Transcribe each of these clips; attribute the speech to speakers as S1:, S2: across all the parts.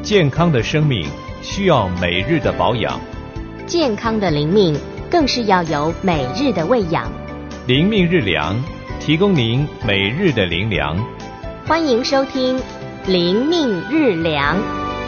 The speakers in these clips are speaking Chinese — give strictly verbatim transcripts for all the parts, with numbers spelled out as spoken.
S1: 健康的生命需要每日的保养，
S2: 健康的灵命更是要有每日的喂养。
S1: 灵命日粮，提供您每日的灵粮。
S2: 欢迎收听灵命日粮。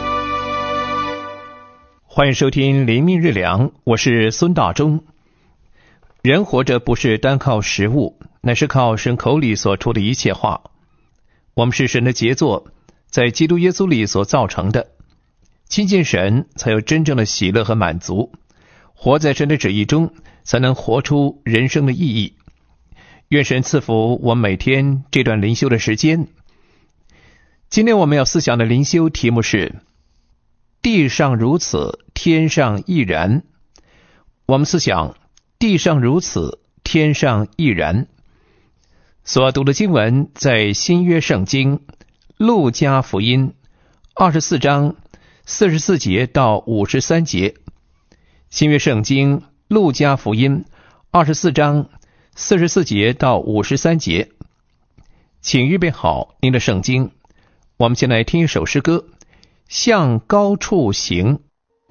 S1: 欢迎收听灵命日粮，我是孙大中。人活着不是单靠食物，乃是靠神口里所出的一切话。我们是神的杰作，在基督耶稣里所造成的。亲近神才有真正的喜乐和满足，活在神的旨意中，才能活出人生的意义。愿神赐福我们每天这段灵修的时间。今天我们要思想的灵修题目是地上如此，天上亦然。我们思想地上如此，天上亦然。所读的经文在新约圣经路加福音二十四章四十四节到五十三节。新约圣经路加福音二十四章四十四节到五十三节。请预备好您的圣经，我们先来听一首诗歌，向高处行。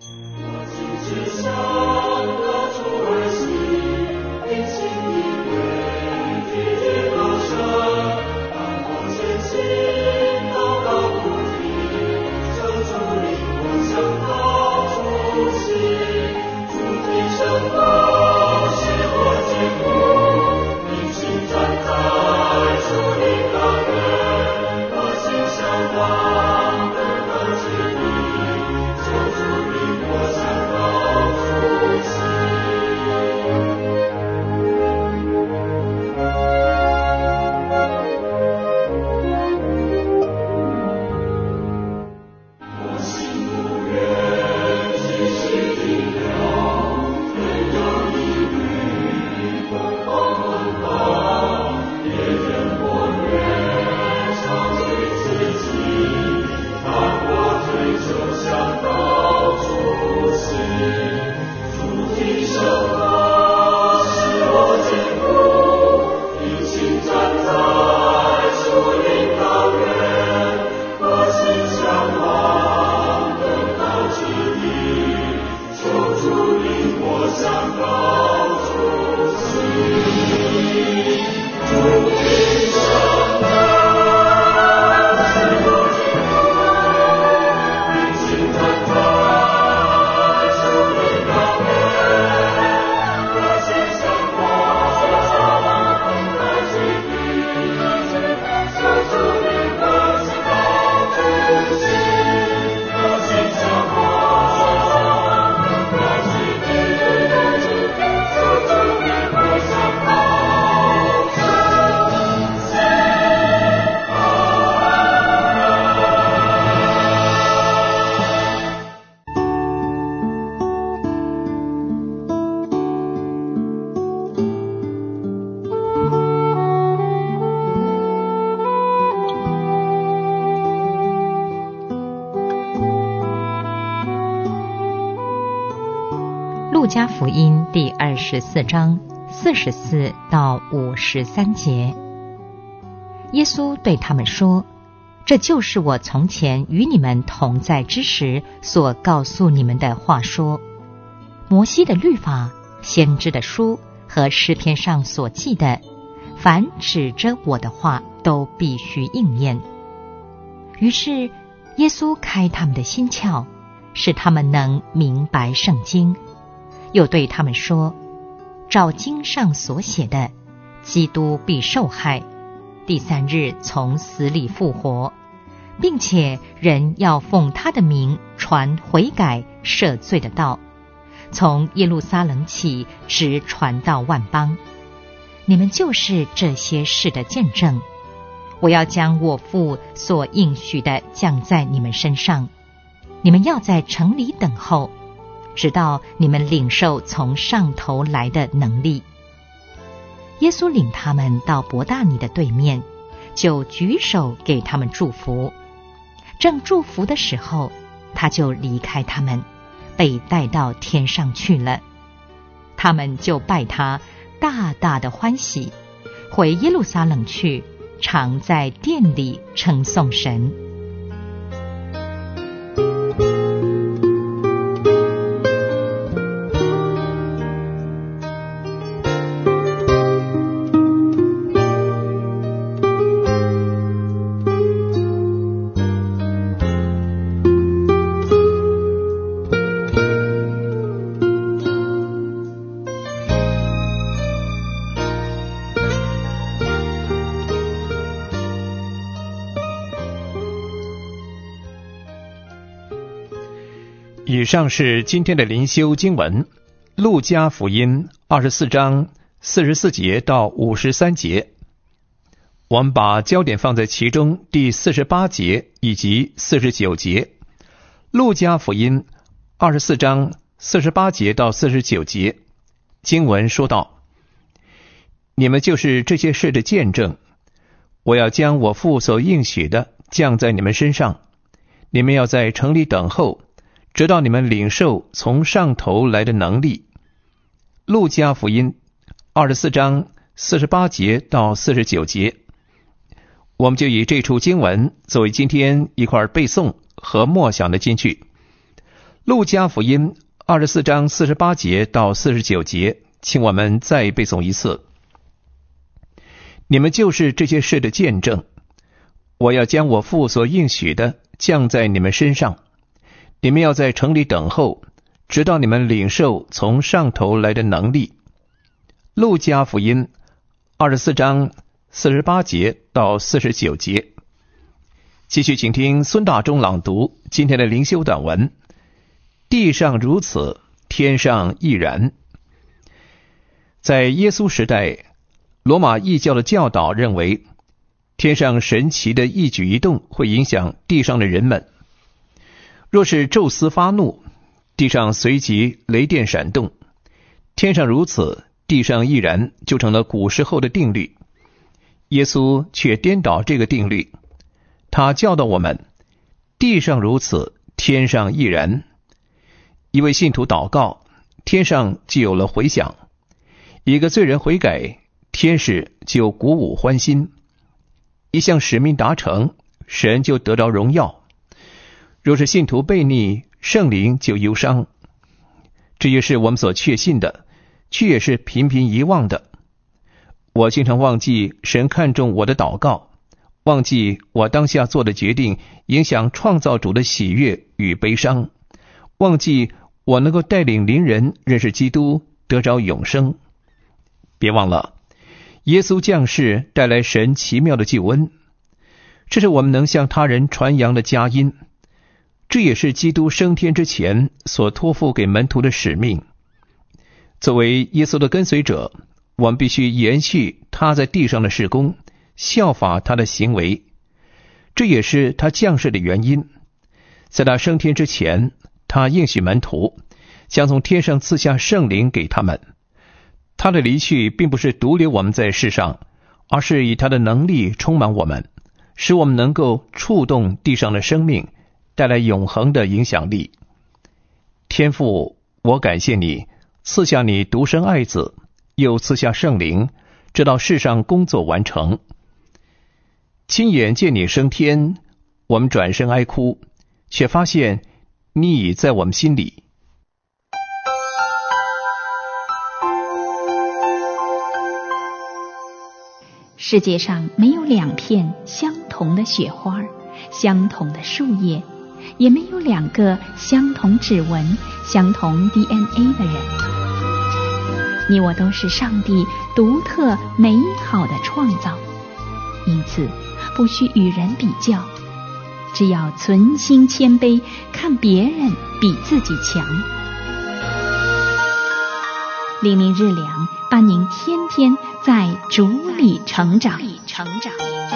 S3: 路加福音第二十四章四十四到五十三节。耶稣对他们说，这就是我从前与你们同在之时所告诉你们的话说，摩西的律法、先知的书和诗篇上所记的，凡指着我的话都必须应验。于是耶稣开他们的心窍，使他们能明白圣经，又对他们说，照经上所写的，基督必受害，第三日从死里复活，并且人要奉他的名传悔改赦罪的道，从耶路撒冷起，直传到万邦。你们就是这些事的见证。我要将我父所应许的降在你们身上，你们要在城里等候，直到你们领受从上头来的能力。耶稣领他们到伯大尼的对面，就举手给他们祝福。正祝福的时候，他就离开他们，被带到天上去了。他们就拜他，大大的欢喜，回耶路撒冷去，常在殿里称颂神。
S1: 以上是今天的灵修经文，路加福音二十四章四十四节到五十三节。我们把焦点放在其中第四十八节以及四十九节。路加福音二十四章四十八节到四十九节，经文说道：你们就是这些事的见证，我要将我父所应许的降在你们身上，你们要在城里等候，直到你们领受从上头来的能力。路加福音二十四章四十八节到四十九节，我们就以这处经文作为今天一块背诵和默想的金句。路加福音二十四章四十八节到四十九节，请我们再背诵一次。你们就是这些事的见证，我要将我父所应许的降在你们身上，你们要在城里等候，直到你们领受从上头来的能力。路加福音二十四章四十八节到四十九节。继续请听孙大中朗读今天的灵修短文。地上如此，天上亦然。在耶稣时代，罗马异教的教导认为，天上神奇的一举一动会影响地上的人们。若是宙斯发怒，地上随即雷电闪动。天上如此，地上亦然，就成了古时候的定律。耶稣却颠倒这个定律，他教导我们，地上如此，天上亦然。一位信徒祷告，天上就有了回响；一个罪人悔改，天使就鼓舞欢心；一项使命达成，神就得着荣耀。若是信徒悖逆，圣灵就忧伤。这也是我们所确信的，却也是频频遗忘的。我经常忘记神看重我的祷告，忘记我当下做的决定影响创造主的喜悦与悲伤，忘记我能够带领邻人认识基督，得着永生。别忘了，耶稣降世带来神奇妙的救恩，这是我们能向他人传扬的佳音，这也是基督升天之前所托付给门徒的使命。作为耶稣的跟随者，我们必须延续他在地上的事工，效法他的行为，这也是他降世的原因。在他升天之前，他应许门徒将从天上赐下圣灵给他们。他的离去并不是独留我们在世上，而是以他的能力充满我们，使我们能够触动地上的生命，带来永恒的影响力。天父，我感谢你赐下你独生爱子，又赐下圣灵，直到世上工作完成。亲眼见你升天，我们转身哀哭，却发现你已在我们心里。
S4: 世界上没有两片相同的雪花，相同的树叶，也没有两个相同指纹、相同 D N A 的人。你我都是上帝独特美好的创造，因此不需与人比较，只要存心谦卑，看别人比自己强。灵命日粮，伴您天天在主里成长。成长。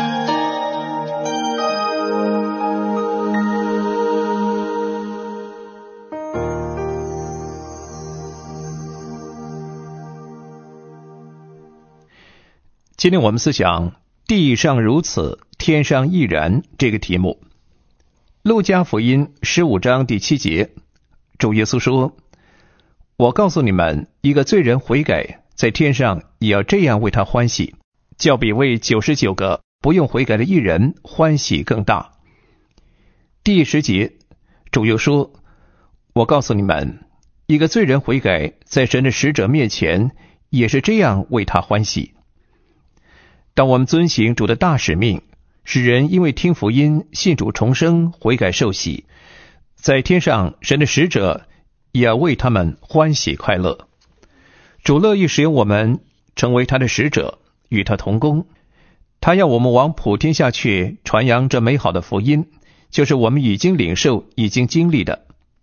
S1: 今天我们思想地上如此，天上亦然这个题目。路加福音十五章第七节，主耶稣说，我告诉你们，一个罪人悔改，在天上也要这样为他欢喜，较比为九十九个不用悔改的义人欢喜更大。第十节，主又说，我告诉你们，一个罪人悔改，在神的使者面前也是这样为他欢喜。当我们遵行主的大使命，使人因为听福音信主重生悔改受洗，在天上神的使者也要为他们欢喜快乐。主乐意使用我们成为他的使者，与他同工。他要我们往普天下去传扬这美好的福音，就是我们已经领受已经经历的。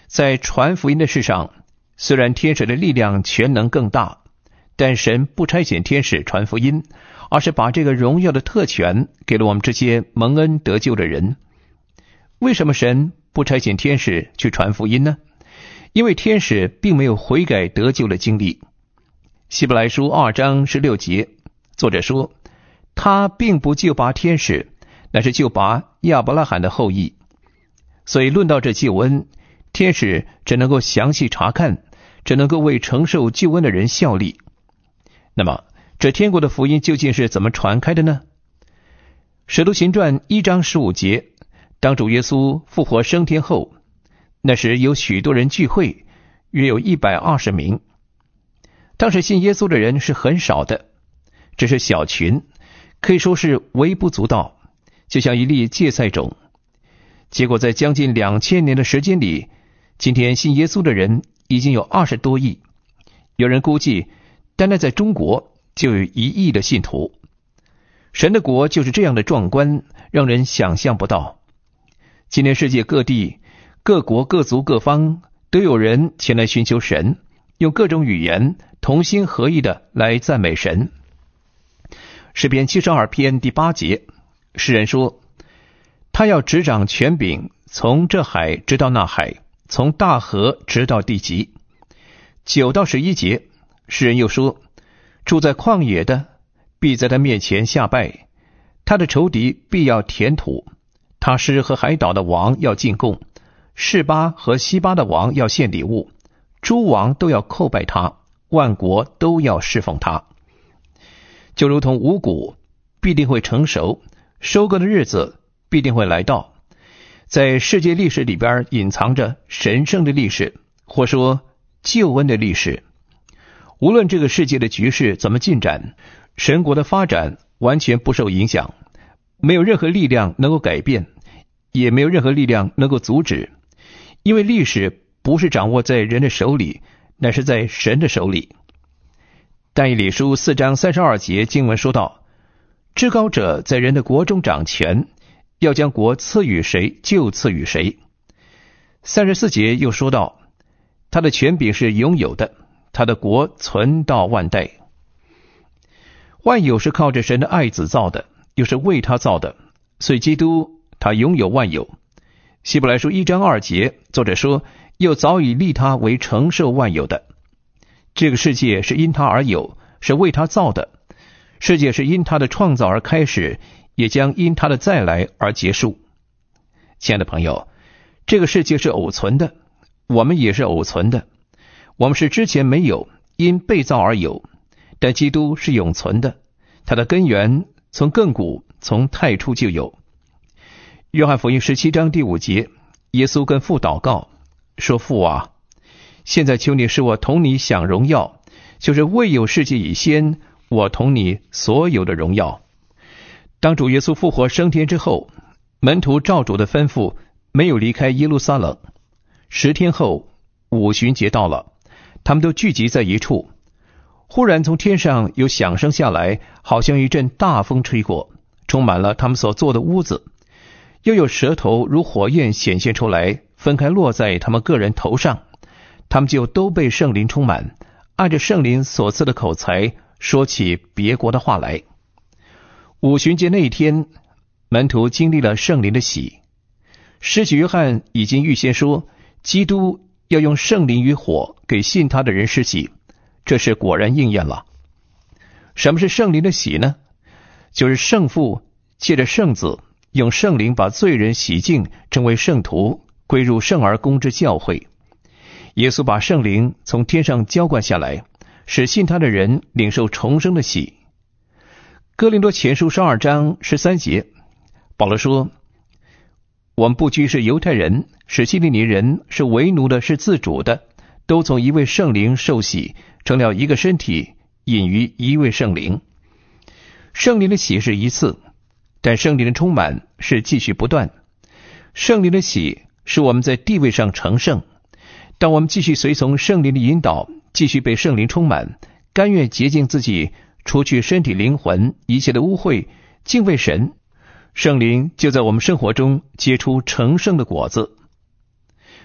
S1: 在传福音的事上，虽然天使的力量权能更大，但神不差遣天使传福音，而是把这个荣耀的特权给了我们这些蒙恩得救的人。为什么神不差遣天使去传福音呢？因为天使并没有悔改得救的经历。希伯来书二章十六节，作者说，他并不救拔天使，乃是救拔亚伯拉罕的后裔。所以论到这救恩，天使只能够详细查看，只能够为承受救恩的人效力。那么这天国的福音究竟是怎么传开的呢？使徒行传一章十五节，当主耶稣复活升天后，那时有许多人聚会，约有一百二十名。当时信耶稣的人是很少的，只是小群，可以说是微不足道，就像一粒芥菜种。结果在将近两千年的时间里，今天信耶稣的人已经有二十多亿。有人估计，单单在中国就有一亿的信徒。神的国就是这样的壮观，让人想象不到。今天世界各地、各国各族各方都有人前来寻求神，用各种语言同心合意的来赞美神。诗篇七十二篇第八节，诗人说，他要执掌权柄，从这海直到那海，从大河直到地极。九到十一节，诗人又说，住在旷野的必在他面前下拜，他的仇敌必要填土，他施和海岛的王要进贡，示巴和西巴的王要献礼物，诸王都要叩拜他，万国都要侍奉他。就如同五谷必定会成熟，收割的日子必定会来到。在世界历史里边隐藏着神圣的历史，或说救恩的历史。无论这个世界的局势怎么进展，神国的发展完全不受影响，没有任何力量能够改变，也没有任何力量能够阻止，因为历史不是掌握在人的手里，乃是在神的手里。但以理书四章三十二节经文说道，至高者在人的国中掌权，要将国赐予谁就赐予谁。三十四节又说道，他的权柄是永有的，他的国存到万代。万有是靠着神的爱子造的，又是为他造的，所以基督他拥有万有。希伯来书一章二节，作者说，又早已立他为承受万有的。这个世界是因他而有，是为他造的。世界是因他的创造而开始，也将因他的再来而结束。亲爱的朋友，这个世界是偶存的，我们也是偶存的。我们是之前没有，因被造而有，但基督是永存的，他的根源从亘古，从太初就有。约翰福音十七章第五节，耶稣跟父祷告说，父啊，现在求你使我同你享荣耀，就是未有世界以先，我同你所有的荣耀。当主耶稣复活升天之后，门徒照主的吩咐，没有离开耶路撒冷。十天后，五旬节到了，他们都聚集在一处。忽然从天上有响声下来，好像一阵大风吹过，充满了他们所坐的屋子。又有舌头如火焰显现出来，分开落在他们个人头上。他们就都被圣灵充满，按着圣灵所赐的口才，说起别国的话来。五旬节那一天，门徒经历了圣灵的洗。施洗约翰已经预先说，基督要用圣灵与火给信他的人施洗，这是果然应验了。什么是圣灵的洗呢？就是圣父借着圣子，用圣灵把罪人洗净，成为圣徒，归入圣而公之教会。耶稣把圣灵从天上浇灌下来，使信他的人领受重生的洗。哥林多前书十二章十三节，保罗说，我们不拘是犹太人，是希利尼人，是为奴的，是自主的，都从一位圣灵受洗，成了一个身体，隐于一位圣灵。圣灵的洗是一次，但圣灵的充满是继续不断。圣灵的洗使我们在地位上成圣，当我们继续随从圣灵的引导，继续被圣灵充满，甘愿洁净自己，除去身体灵魂一切的污秽，敬畏神，圣灵就在我们生活中结出成圣的果子。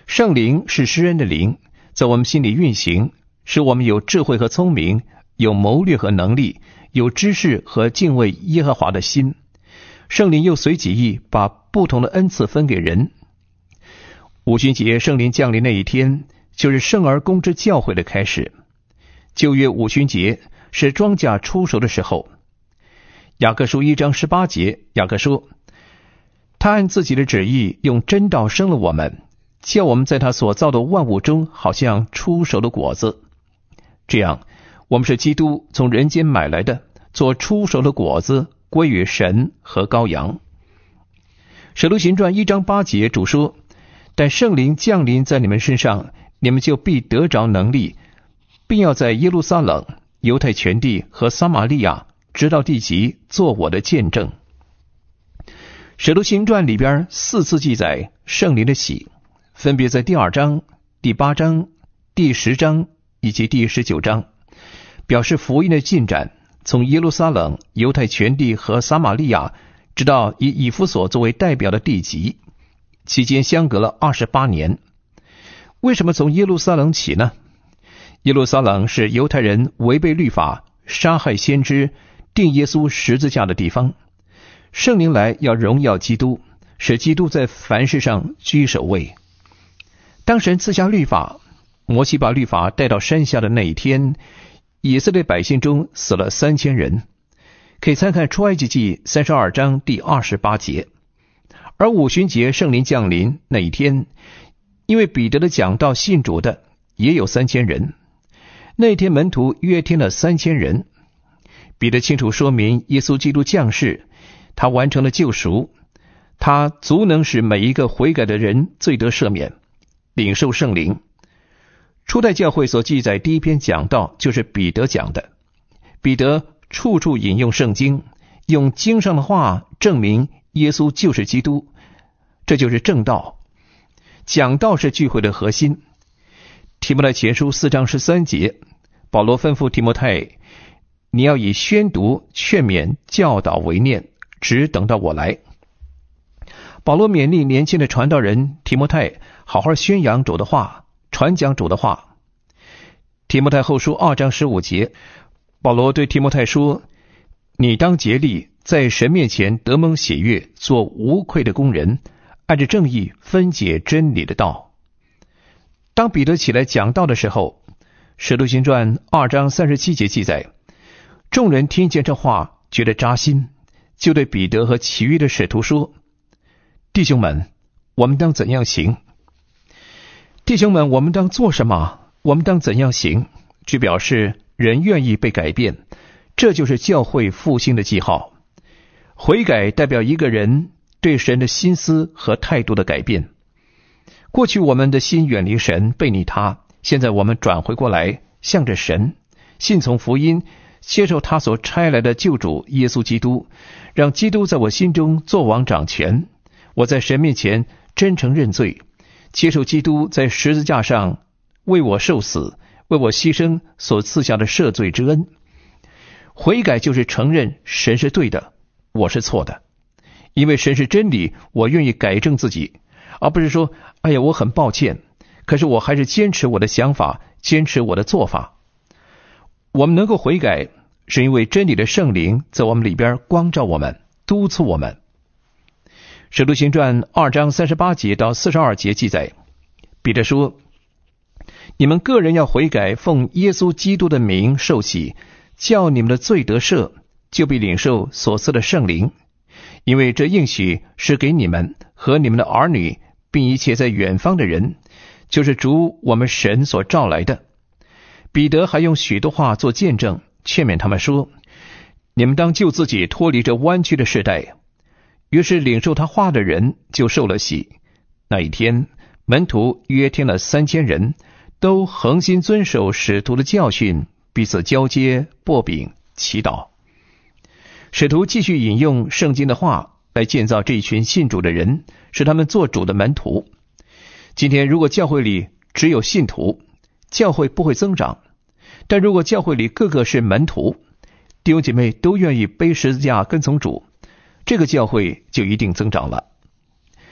S1: 圣灵是施恩的灵，在我们心里运行，使我们有智慧和聪明，有谋略和能力，有知识和敬畏耶和华的心。圣灵又随己意把不同的恩赐分给人。五旬节圣灵降临那一天，就是圣而公之教会的开始。旧约五旬节是庄稼出熟的时候。雅各书一章十八节，雅各说，他按自己的旨意用真道生了我们，叫我们在他所造的万物中好像出熟的果子。这样，我们是基督从人间买来的，做出熟的果子，归于神和羔羊。使徒行传一章八节，主说，但圣灵降临在你们身上，你们就必得着能力，并要在耶路撒冷、犹太全地和撒玛利亚直到地极做我的见证。使徒行传里边四次记载圣灵的喜，分别在第二章、第八章、第十章以及第十九章，表示福音的进展，从耶路撒冷、犹太全地和撒玛利亚直到以以弗所作为代表的地极，期间相隔了二十八年。为什么从耶路撒冷起呢？耶路撒冷是犹太人违背律法、杀害先知、钉耶稣十字架的地方。圣灵来要荣耀基督，使基督在凡事上居首位。当神赐下律法，摩西把律法带到山下的那一天，以色列百姓中死了三千人，可以参看出埃及记三十二章第二十八节。而五旬节圣灵降临那一天，因为彼得的讲道信主的也有三千人，那天门徒约添了三千人。彼得清楚说明耶稣基督降世，他完成了救赎，他足能使每一个悔改的人罪得赦免，领受圣灵。初代教会所记载第一篇讲道就是彼得讲的。彼得处处引用圣经，用经上的话证明耶稣就是基督，这就是正道。讲道是聚会的核心。提摩太前书四章十三节，保罗吩咐提摩太，你要以宣读、劝勉、教导为念，只等到我来。保罗勉励年轻的传道人提摩太好好宣扬主的话，传讲主的话。提摩太后书二章十五节，保罗对提摩太说，你当竭力在神面前得蒙喜悦，做无愧的工人，按着正义分解真理的道。当彼得起来讲道的时候，使徒行传二章三十七节记载，众人听见这话觉得扎心，就对彼得和其余的使徒说，弟兄们，我们当怎样行？弟兄们，我们当做什么？我们当怎样行？这表示人愿意被改变，这就是教会复兴的记号。悔改代表一个人对神的心思和态度的改变。过去我们的心远离神，背逆他，现在我们转回过来，向着神，信从福音，接受他所差来的救主耶稣基督，让基督在我心中作王掌权。我在神面前真诚认罪，接受基督在十字架上为我受死，为我牺牲所赐下的赦罪之恩。悔改就是承认神是对的，我是错的。因为神是真理，我愿意改正自己，而不是说，哎呀，我很抱歉，可是我还是坚持我的想法，坚持我的做法。我们能够悔改，是因为真理的圣灵在我们里边光照我们，督促我们。使徒行传二章三十八节到四十二节记载，彼得说，你们个人要悔改，奉耶稣基督的名受洗，叫你们的罪得赦，就必领受所赐的圣灵。因为这应许是给你们和你们的儿女，并一切在远方的人，就是主我们神所召来的。彼得还用许多话做见证，劝勉他们说，你们当救自己脱离这弯曲的世代。于是领受他话的人就受了洗。那一天，门徒约添了三千人，都恒心遵守使徒的教训，彼此交接、擘饼、祈祷。使徒继续引用圣经的话来建造这一群信主的人，使他们做主的门徒。今天如果教会里只有信徒，教会不会增长；但如果教会里个个是门徒，弟兄姐妹都愿意背十字架跟从主，这个教会就一定增长了。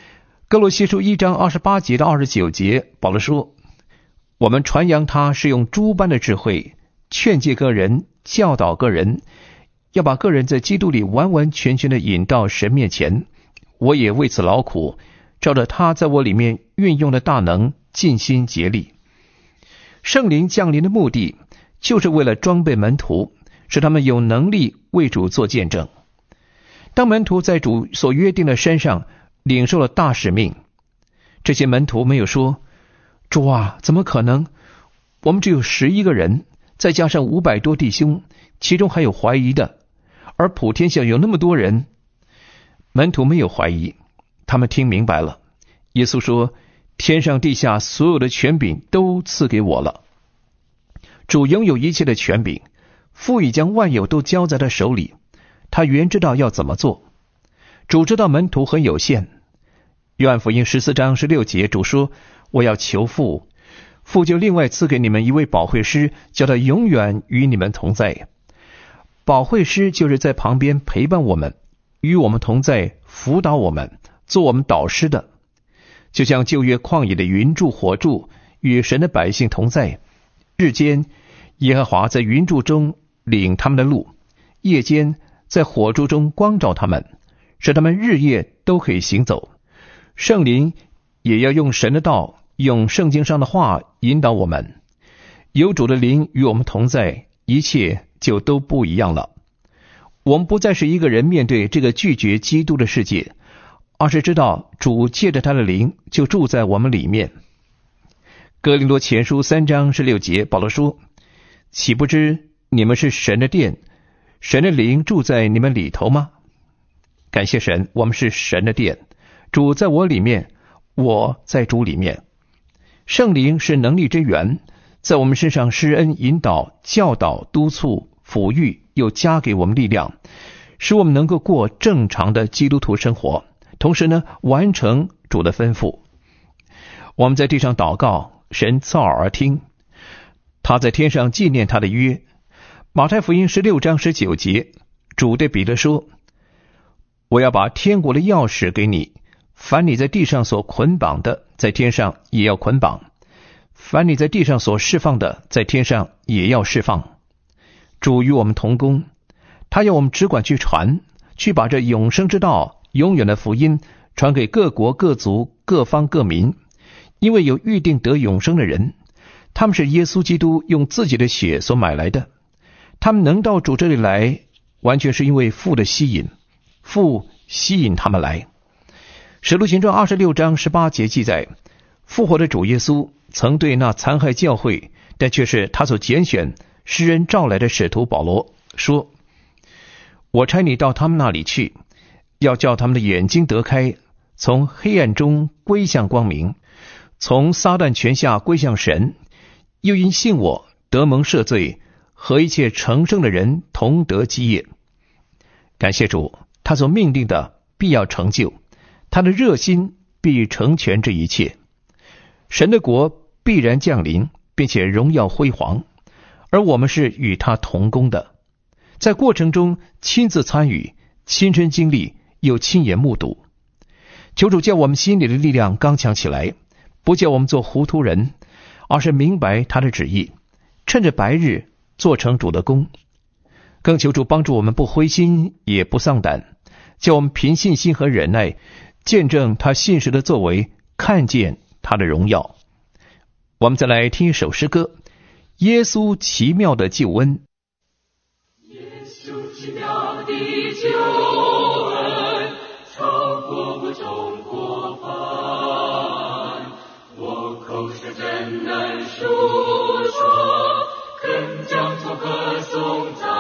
S1: 哥罗西书一章二十八节到二十九节，保罗说，我们传扬他是用诸般的智慧劝诫个人，教导个人，要把个人在基督里完完全全的引到神面前。我也为此劳苦，照着他在我里面运用的大能尽心竭力。圣灵降临的目的就是为了装备门徒，使他们有能力为主做见证。当门徒在主所约定的山上领受了大使命，这些门徒没有说，主啊，怎么可能？我们只有十一个人，再加上五百多弟兄，其中还有怀疑的，而普天下有那么多人。门徒没有怀疑，他们听明白了。耶稣说，天上地下所有的权柄都赐给我了。主拥有一切的权柄，父已将万有都交在他手里，他原知道要怎么做。主知道门徒很有限。约翰福音十四章十六节，主说，我要求父，父就另外赐给你们一位保惠师，叫他永远与你们同在。保惠师就是在旁边陪伴我们，与我们同在，辅导我们，做我们导师的。就像旧约旷野的云柱火柱与神的百姓同在，日间耶和华在云柱中领他们的路，夜间在火柱中光照他们，使他们日夜都可以行走。圣灵也要用神的道，用圣经上的话引导我们。有主的灵与我们同在，一切就都不一样了。我们不再是一个人面对这个拒绝基督的世界，而是知道主借着他的灵就住在我们里面。哥林多前书三章十六节，保罗说，岂不知你们是神的殿，神的灵住在你们里头吗？感谢神，我们是神的殿，主在我里面，我在主里面。圣灵是能力之源，在我们身上施恩引导、教导、督促、抚育，又加给我们力量，使我们能够过正常的基督徒生活，同时呢，完成主的吩咐。我们在地上祷告，神侧耳而听，他在天上纪念他的约。马太福音十六章十九节，主对彼得说，我要把天国的钥匙给你，凡你在地上所捆绑的，在天上也要捆绑；凡你在地上所释放的，在天上也要释放。主与我们同工，他要我们只管去传，去把这永生之道、永远的福音传给各国各族各方各民。因为有预定得永生的人，他们是耶稣基督用自己的血所买来的，他们能到主这里来，完全是因为父的吸引，父吸引他们来。使徒行传二十六章十八节记载，复活的主耶稣曾对那残害教会但却是他所拣选施恩召来的使徒保罗说，我差你到他们那里去，要叫他们的眼睛得开，从黑暗中归向光明，从撒旦权下归向神，又因信我得蒙赦罪，和一切成圣的人同得基业。感谢主，他所命定的必要成就，他的热心必成全这一切。神的国必然降临，并且荣耀辉煌，而我们是与他同工的，在过程中亲自参与，亲身经历，又亲眼目睹。求主叫我们心里的力量刚强起来，不叫我们做糊涂人，而是明白他的旨意，趁着白日做成主的工。更求主帮助我们不灰心也不丧胆，叫我们凭信心和忍耐见证他信实的作为，看见他的荣耀。我们再来听一首诗歌，耶稣奇妙的救恩。
S5: 耶稣奇妙的救恩，超过我中过犯，我口舌真能述说，更将从歌颂赞，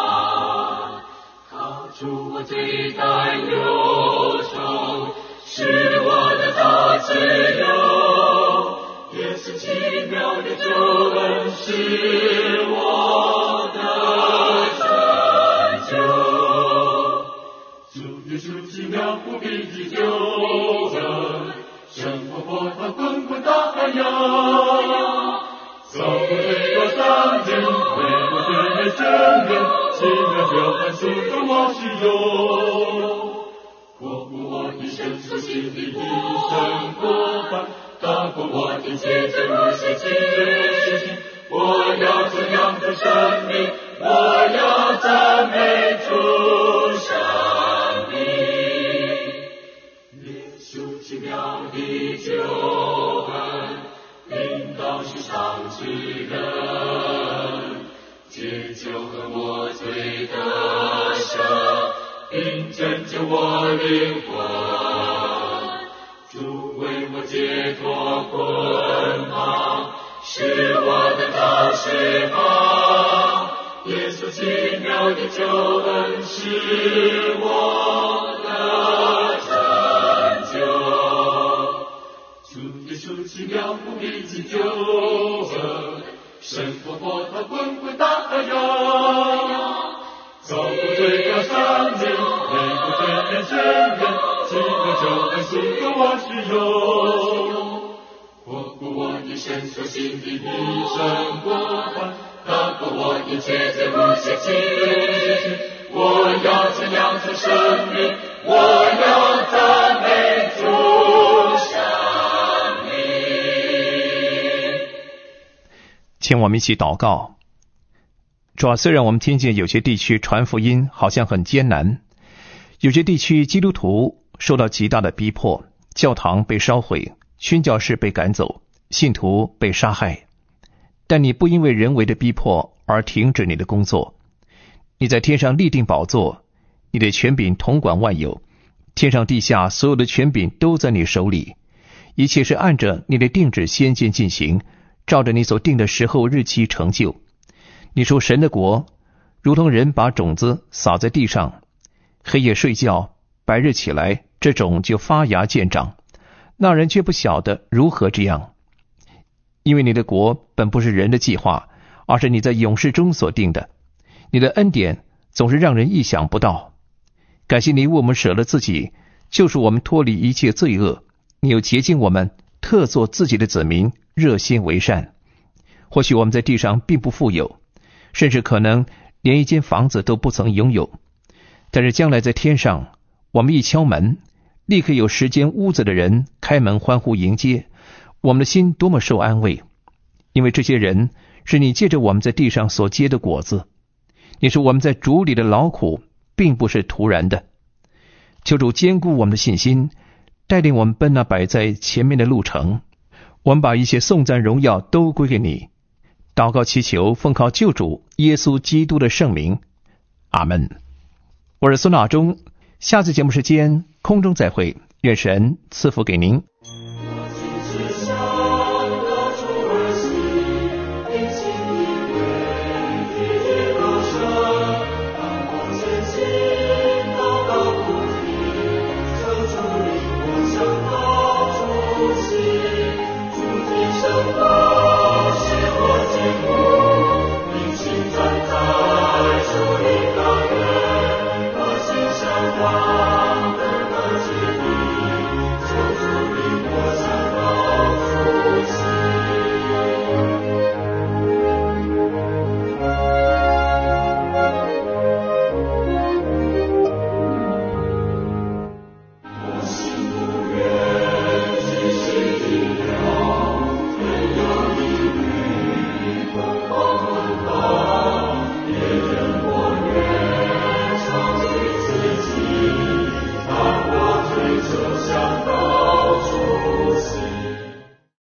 S5: 靠主我最担忧愁，是我的大自由。耶稣奇妙的救恩是我的拯救，主耶稣奇妙不比的救恩，胜过波涛滚滚大海洋。造物最高上天，为我的人生命，奇妙救恩属于我是有，过不我一生所经历的生过我的节制不是情，我要怎样的生命，我要赞美主生命。耶稣奇妙的救恩，领导世上之人，解救了我罪的生，并拯救我灵魂。主为我解脱捆绑，使我得到释放。耶稣奇妙的救恩是我的拯救。主耶稣奇妙无比的救恩，胜过波涛滚滚大洋。走过最高山岭，每个对面宣言，几个救恩速度我使用。活过我一生所行的一生过犯，打过我一切罪无邪情。我要怎样的生命，我要赞美主生命。
S1: 请我们一起祷告。主啊，虽然我们听见有些地区传福音好像很艰难，有些地区基督徒受到极大的逼迫，教堂被烧毁，宣教士被赶走，信徒被杀害，但你不因为人为的逼迫而停止你的工作。你在天上立定宝座，你的权柄统管万有，天上地下所有的权柄都在你手里，一切是按着你的定旨先见进行，照着你所定的时候日期成就。你说神的国如同人把种子撒在地上，黑夜睡觉，白日起来，这种就发芽见长，那人却不晓得如何这样。因为你的国本不是人的计划，而是你在永世中所定的。你的恩典总是让人意想不到。感谢你为我们舍了自己，救赎我们脱离一切罪恶。你又洁净我们，特作自己的子民，热心为善。或许我们在地上并不富有，甚至可能连一间房子都不曾拥有，但是将来在天上，我们一敲门，立刻有十间屋子的人开门欢呼迎接，我们的心多么受安慰。因为这些人是你借着我们在地上所结的果子。你说我们在主里的劳苦并不是突然的。求主坚固我们的信心，带领我们奔那摆在前面的路程。我们把一切颂赞荣耀都归给你。祷告祈求奉靠救主耶稣基督的圣名，阿们。我是孙大中，下次节目时间空中再会，愿神赐福给您。
S5: 我心之上